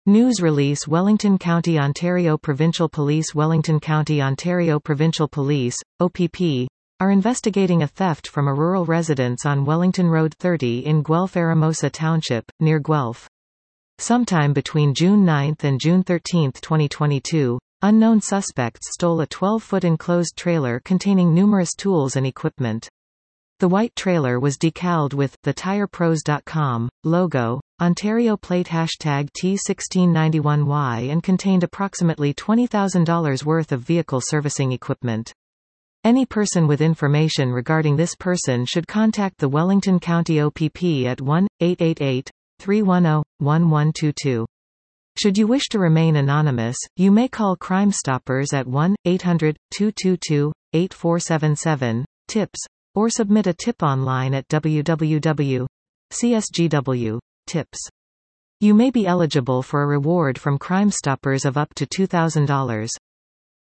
News release Wellington County Ontario Provincial Police Wellington County Ontario Provincial Police, OPP, are investigating a theft from a rural residence on Wellington Road 30 in Guelph-Aramosa Township, near Guelph. Sometime between June 9 and June 13, 2022, unknown suspects stole a 12-foot enclosed trailer containing numerous tools and equipment. The white trailer was decaled with TheTirePros.com logo, Ontario plate #T1691Y and contained approximately $20,000 worth of vehicle servicing equipment. Any person with information regarding this person should contact the Wellington County OPP at 1-888-310-1122. Should you wish to remain anonymous, you may call Crime Stoppers at 1-800-222-8477, TIPS, or submit a tip online at www.csgw.tips. You may be eligible for a reward from Crime Stoppers of up to $2,000.